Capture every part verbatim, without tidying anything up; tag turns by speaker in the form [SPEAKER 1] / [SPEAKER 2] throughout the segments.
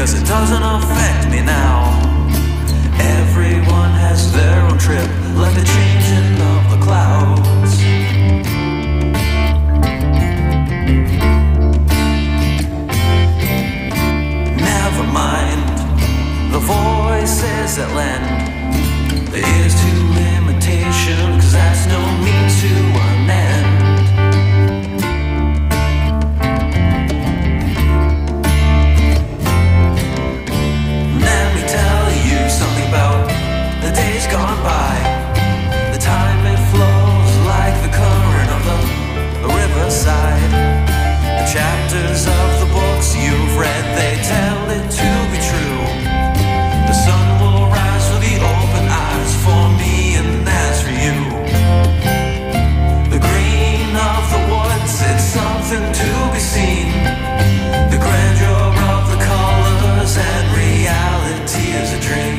[SPEAKER 1] 'cause it doesn't affect me now. Everyone has their own trip, like the changing of the clouds. Never mind the voices that lend their ears to limitation, 'cause that's no means to an end. Let me tell you something about the days gone by. The time it flows like the current of the, the riverside. The chapters of the books you've read, they tell it to be true. The sun will rise with the open eyes for me, and that's for you. The green of the woods, it's something to be seen. The grandeur of the colors, and reality is a dream.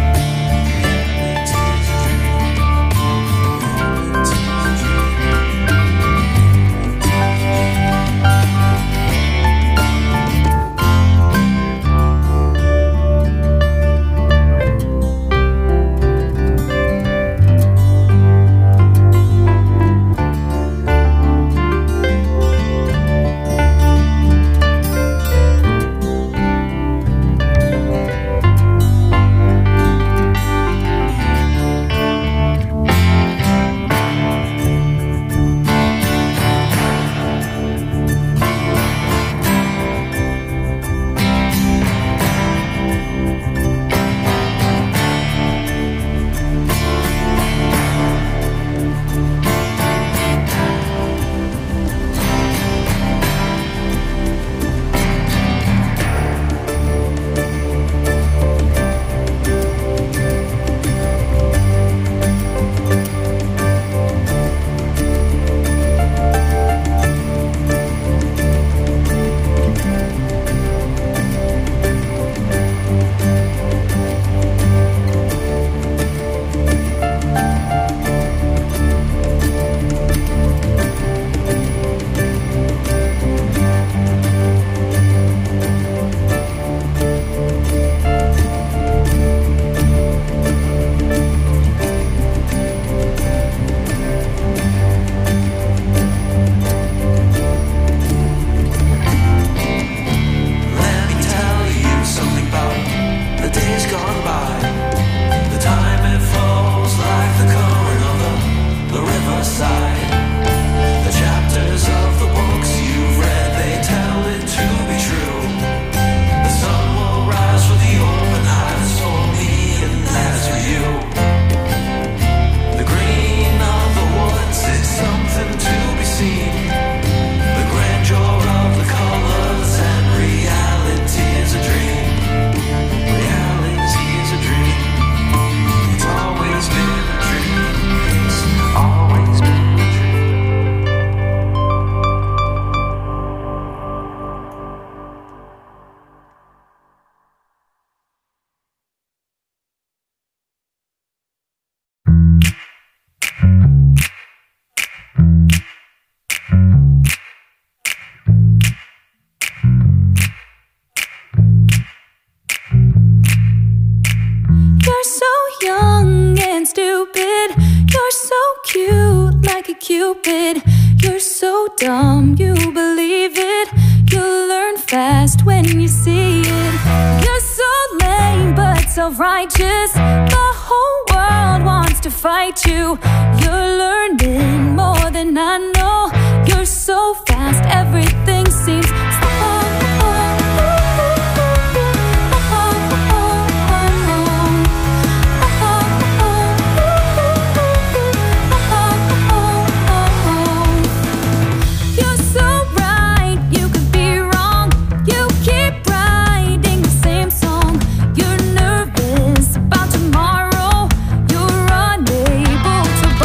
[SPEAKER 2] Cupid, you're so dumb, you believe it. You'll learn fast when you see it. You're so lame but self-righteous. The whole world wants to fight you. You're learning more than I know. You're so fast, everything seems slow.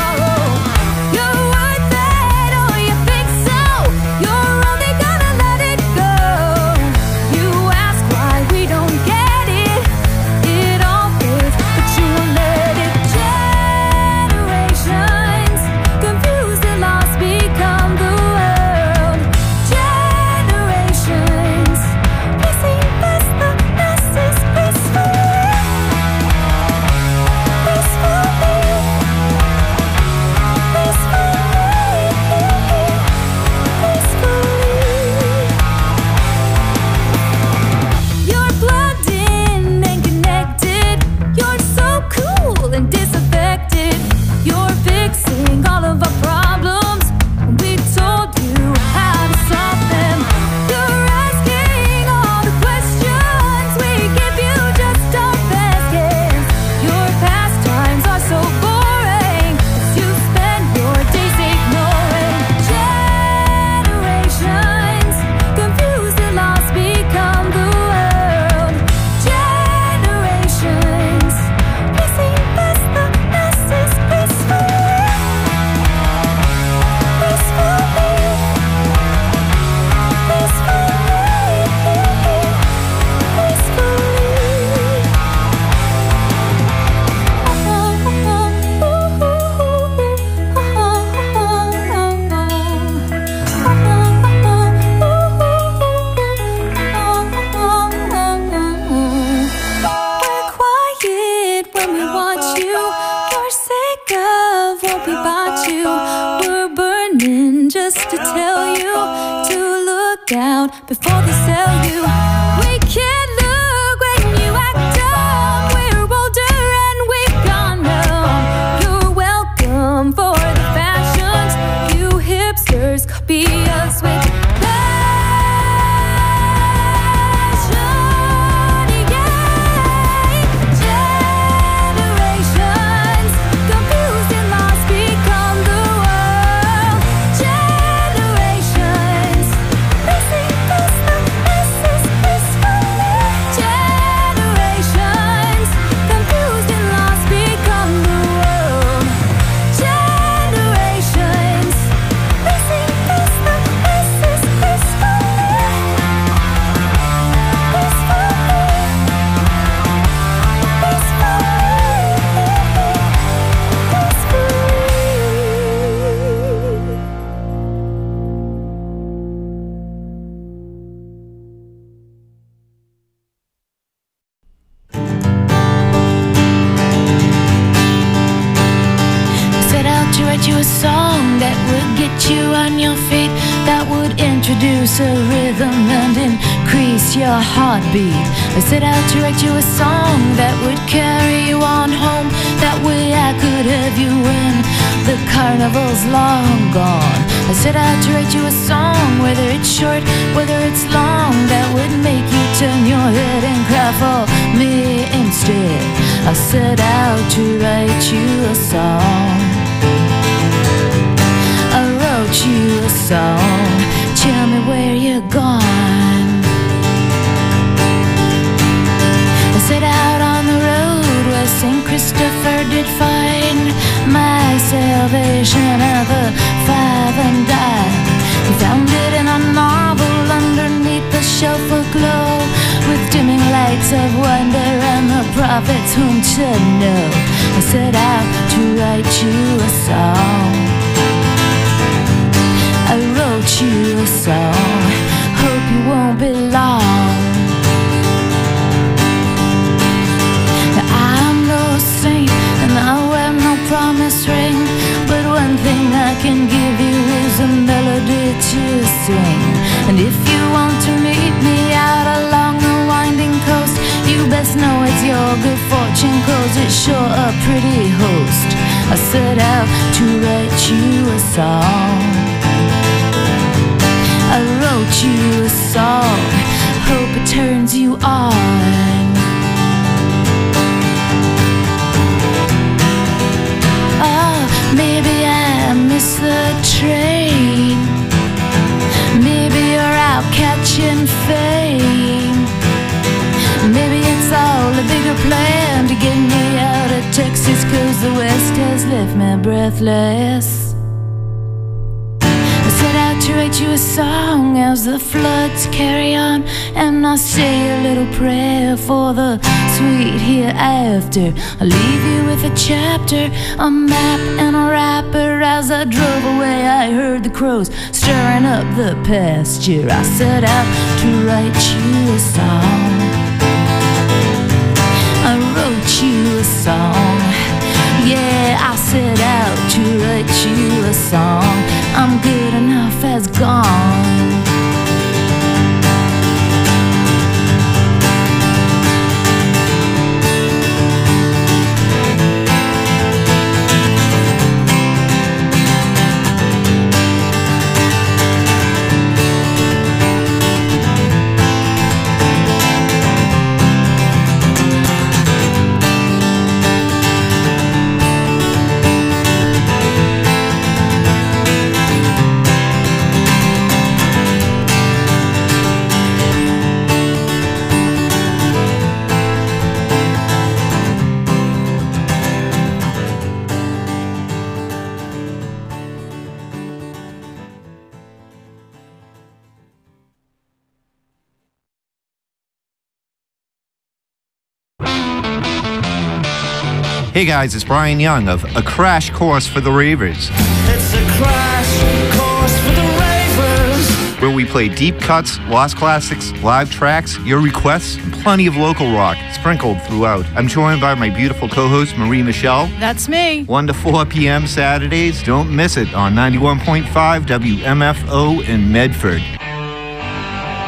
[SPEAKER 3] You're only gonna let it
[SPEAKER 2] out before they sell you. We can't look when you act dumb. We're older and we've gone numb. You're welcome for the fashions. You hipsters copy us with
[SPEAKER 3] a rhythm and increase your heartbeat. I set out to write you a song that would carry you on home. That way I could have you when the carnival's long gone. I set out to write you a song, whether it's short, whether it's long, that would make you turn your head and cry for me instead. I set out to write you a song. I wrote you a song. Tell me where you're gone. I set out on the road where Saint Christopher did find my salvation at the five and dime. He found it in a novel underneath the shelf aglow, with dimming lights of wonder and the prophets whom to know. I set out to write you a song. I wrote you a song, hope you won't be long. I'm no saint and I wear no promise ring, but one thing I can give you is a melody to sing. And if you want to meet me out along the winding coast, you best know it's your good fortune, cause it's sure a pretty host. I set out to write you a song. I wrote you a song, hope it turns you on. Oh, maybe I missed the train. Maybe you're out catching fame. Maybe it's all a bigger plan to get me out of Texas, cause the West has left me breathless. To write you a song as the floods carry on, and I say a little prayer for the sweet hereafter. I leave you with a chapter, a map and a wrapper. As I drove away I heard the crows stirring up the pasture. I set out to write you a song. I wrote you a song. Yeah, I set out to write you a song. I'm good enough as gone.
[SPEAKER 4] Hey guys, it's Brian Young of A Crash Course for the Ravers.
[SPEAKER 1] It's a crash course for the Ravers,
[SPEAKER 4] where we play deep cuts, lost classics, live tracks, your requests, and plenty of local rock sprinkled throughout. I'm joined by my beautiful co-host, Marie Michelle.
[SPEAKER 5] That's me.
[SPEAKER 4] one to four p.m. Saturdays. Don't miss it on ninety-one point five W M F O in Medford.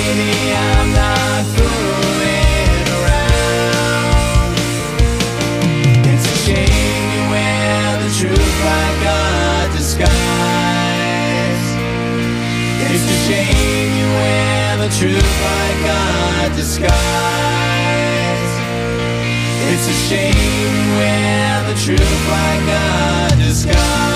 [SPEAKER 5] baby, I'm not fooling around. It's a shame you wear the truth like a disguise. It's a shame you wear the truth like a disguise. It's a shame you wear the truth like a disguise.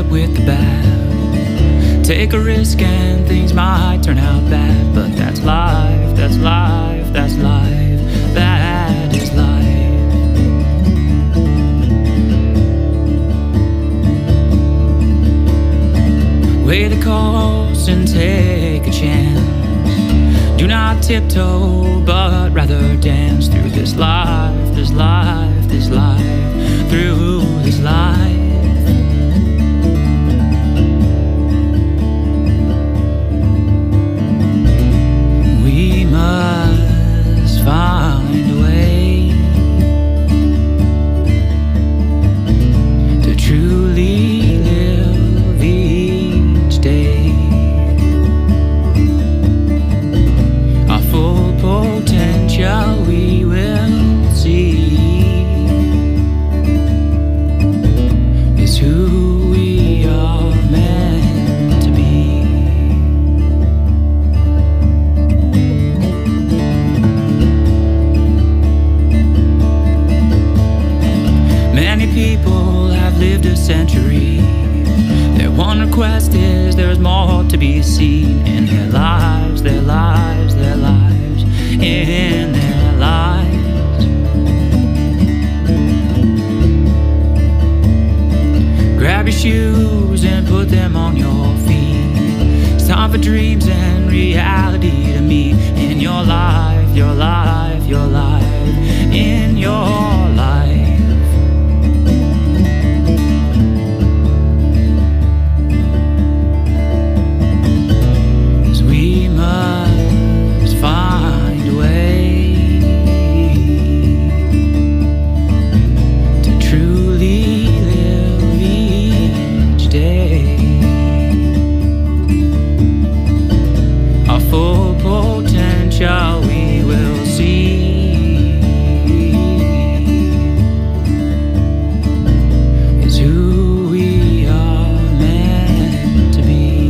[SPEAKER 6] up with the bad. Take a risk and things might turn out bad, but that's life, that's life, that's life, that is life. Weigh the cost and take a chance. Do not tiptoe, but rather dance through this life, this life, this life, through this life. We must find a way to truly live each day. Our full potential we will see is who we are meant to be. Many people have lived a century. Their one request is there's more to be seen in their lives, their lives, their lives, in their lives. Grab your shoes and put them on your feet. It's time for dreams and reality to meet in your life, your life, your life, in your life. Must find a way to truly live each day. Our full potential we will see is who we are meant to be.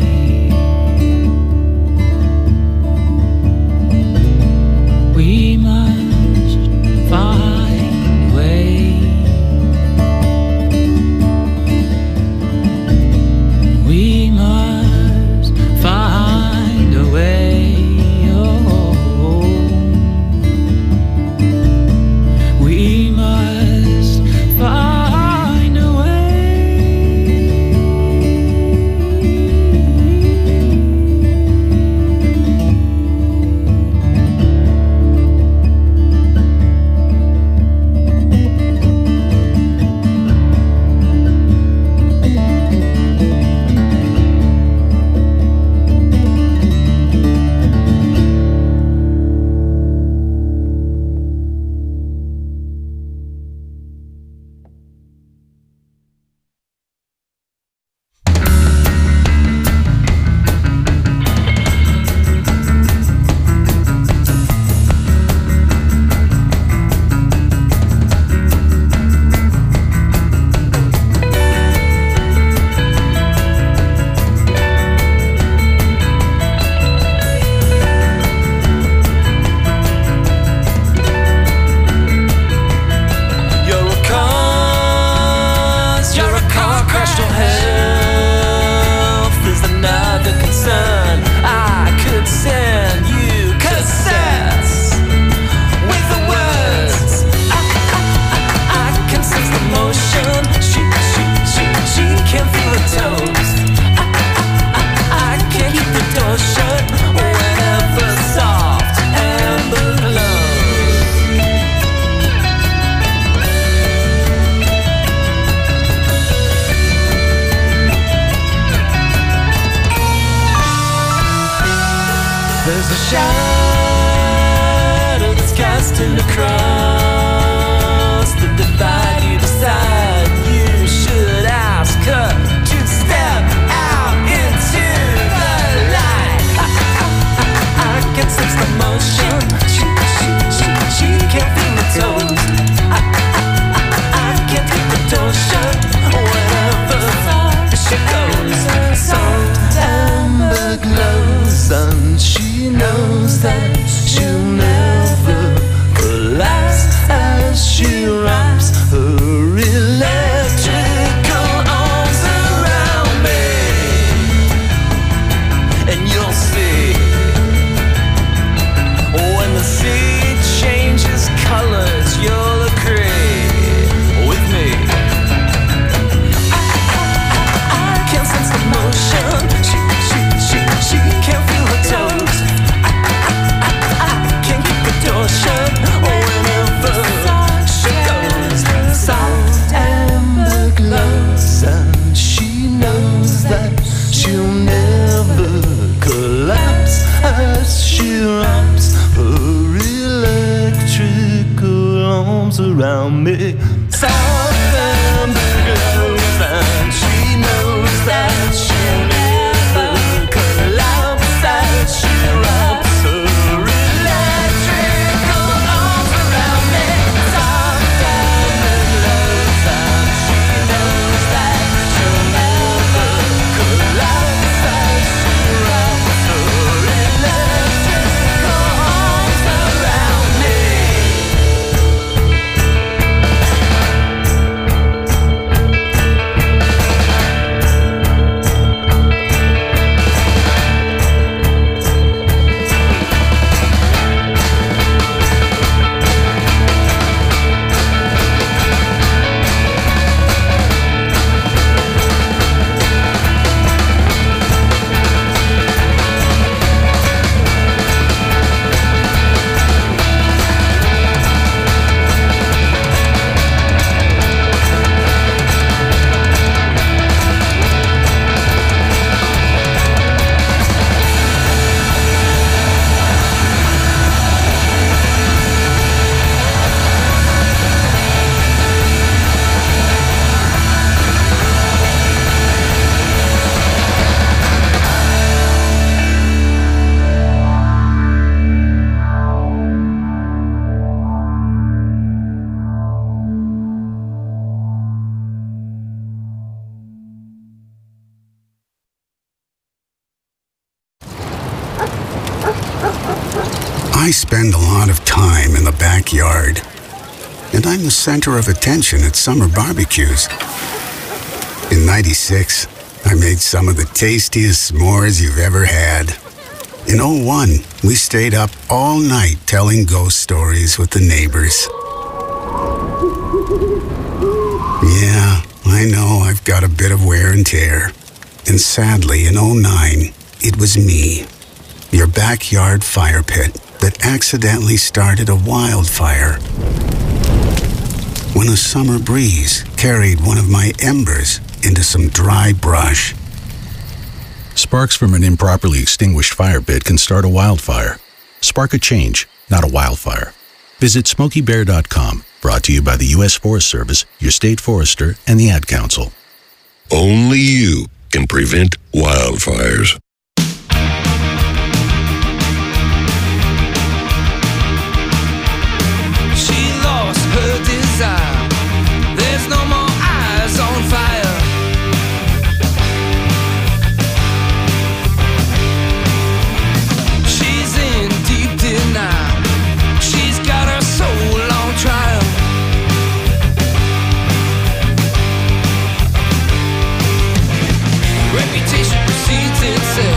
[SPEAKER 6] We must find a way. We must find a way. Oh, we must find a There's a shadow that's casting across the divide. You decide you should ask her to step out into the light. I, I, I, I can sense the motion. She, she, she, she can feel the toes. I, I, I, I can keep the door shut wherever she goes. So amber glows and she knows that she'll never collapse as she wraps her electrical arms around
[SPEAKER 5] she wraps her electrical arms around me. September glows and she knows that she'll never collapse as she wraps her electrical arms around me. September glows and she knows that she'll never collapse as she wraps her electrical arms around me.
[SPEAKER 7] I spend a lot of time in the backyard, and I'm the center of attention at summer barbecues. In ninety-six, I made some of the tastiest s'mores you've ever had. In oh one, we stayed up all night telling ghost stories with the neighbors. Yeah, I know I've got a bit of wear and tear. And sadly, in oh nine, it was me, your backyard fire pit, that accidentally started a wildfire. When a summer breeze carried one of my embers into some dry brush.
[SPEAKER 8] Sparks from an improperly extinguished fire pit can start a wildfire. Spark a change, not a wildfire. Visit smokey bear dot com, brought to you by the U S Forest Service, your state forester, and the Ad Council.
[SPEAKER 9] Only you can prevent wildfires.
[SPEAKER 6] She lost her desire. There's no more eyes on fire. She's in deep denial. She's got her soul on trial. Reputation precedes itself.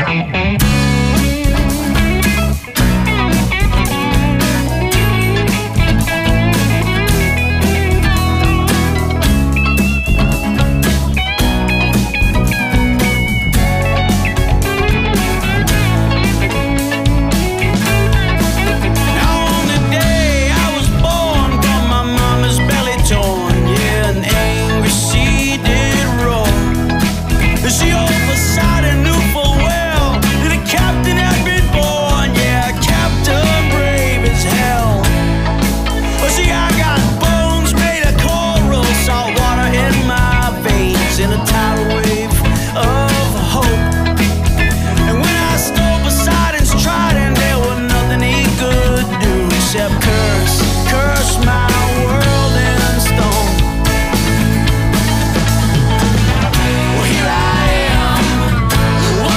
[SPEAKER 5] Well, here I am,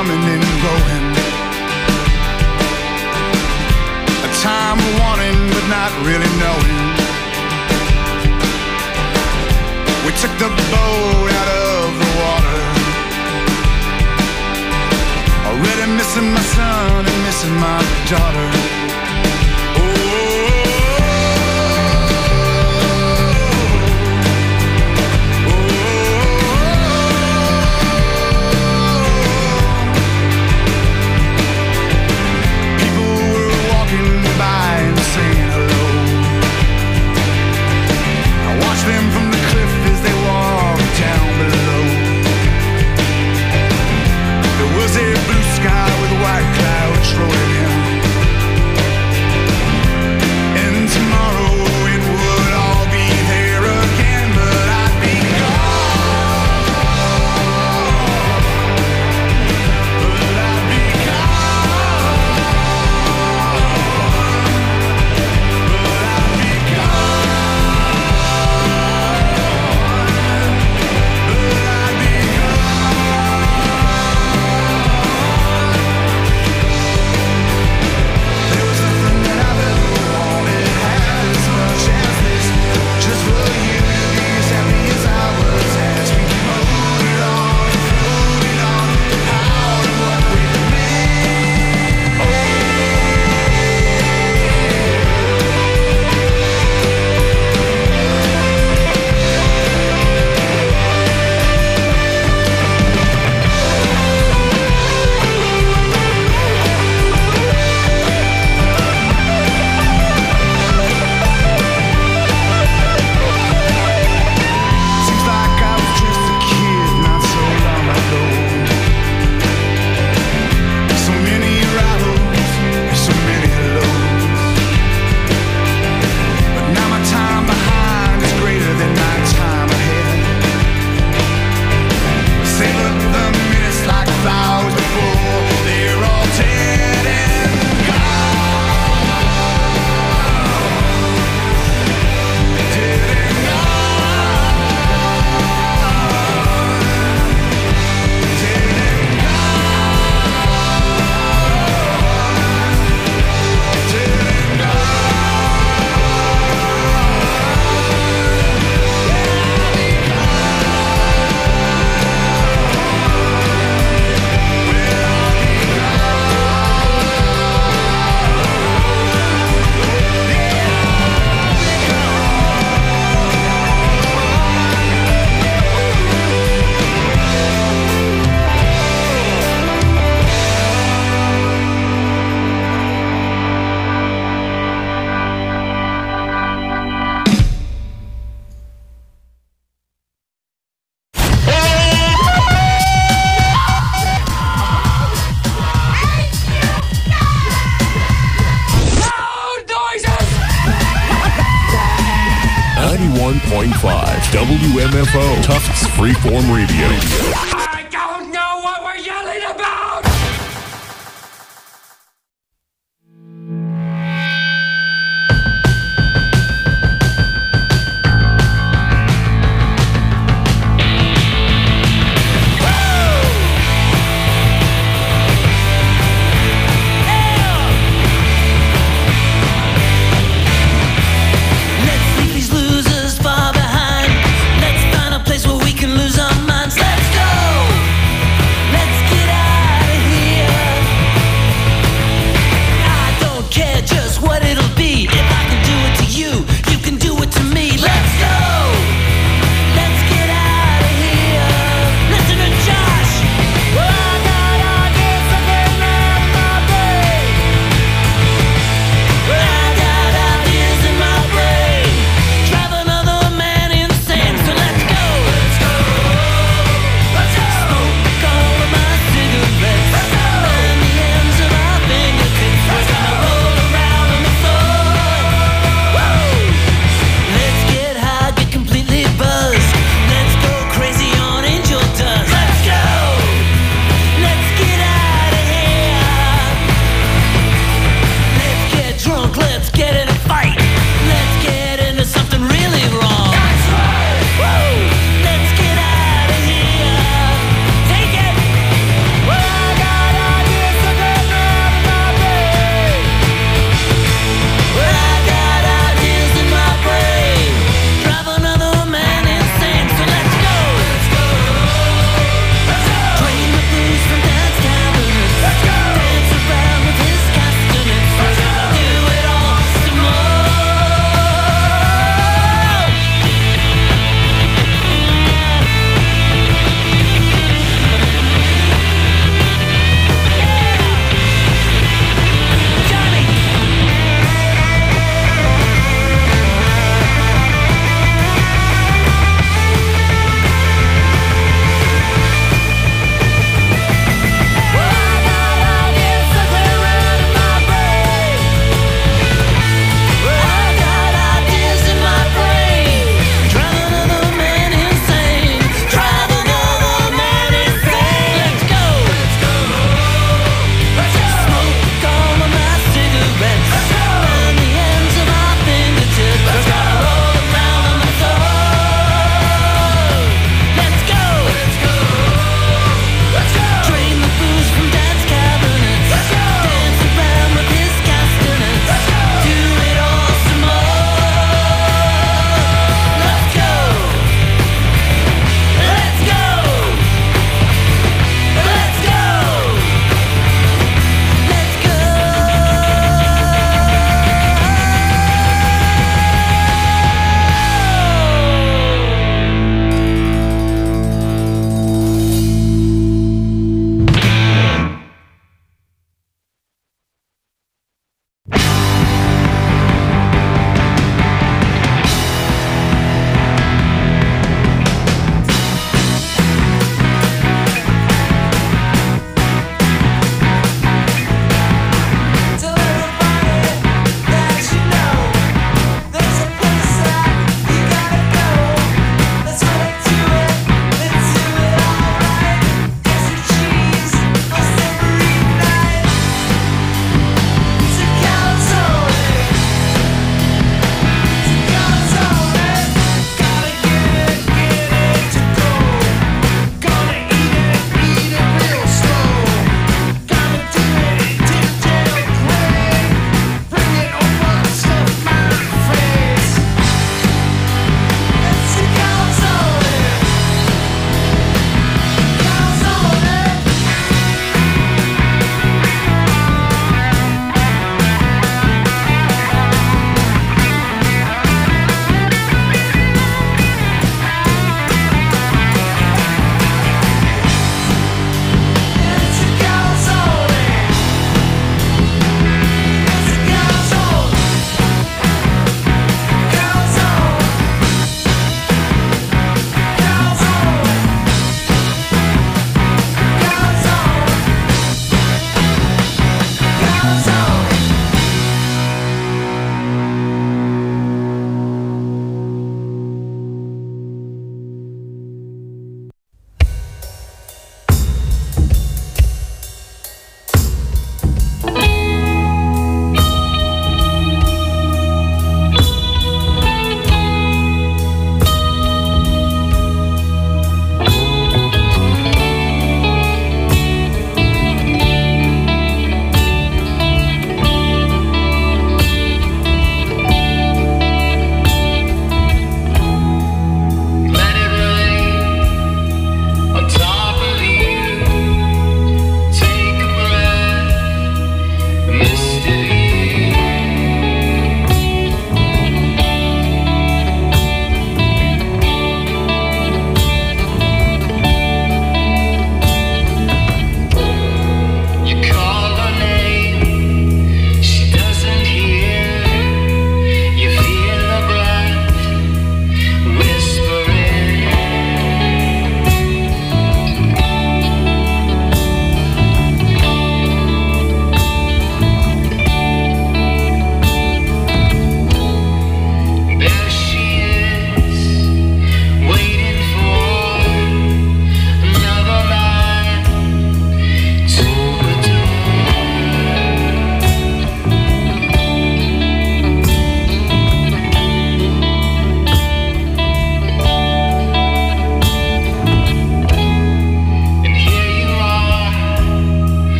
[SPEAKER 10] coming and going. A time of wanting but not really knowing. We took the boat out of the water. Already missing my son and missing my daughter. Them from the cliff as they walked down below. There was a blue sky with white clouds rolling in. And tomorrow it would all be there again, but I'd be gone. But I'd be gone. But I'd be gone.
[SPEAKER 11] ninety-one point five W M F O, Tufts Freeform Radio.
[SPEAKER 5] I don't know what we're yelling about!
[SPEAKER 6] Far behind. Let's find a place where we can lose our minds. Let's go!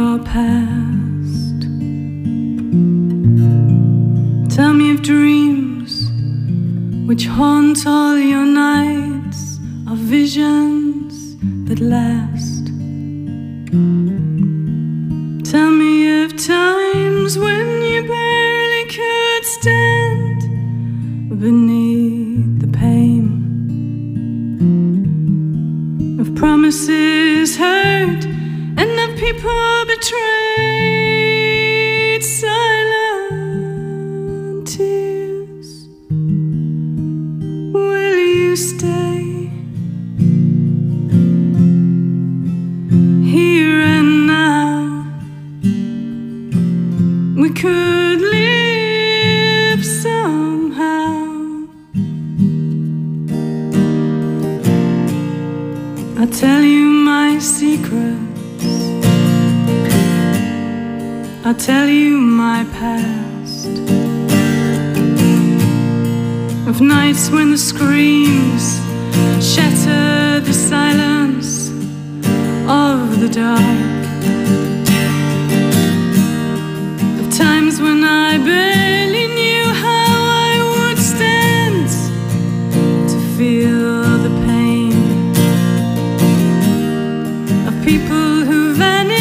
[SPEAKER 12] your past. Tell me of dreams which haunt all your nights, of visions that last. Tell me of times when you barely could stand beneath the pain of promises hurt and of people betrayed. Silent tears, will you stay here and now? We could live somehow. I'll tell you my secrets, I'll tell you my past, of nights when the screams shatter the silence of the dark, of times when I barely knew how I would stand to feel the pain of people who vanish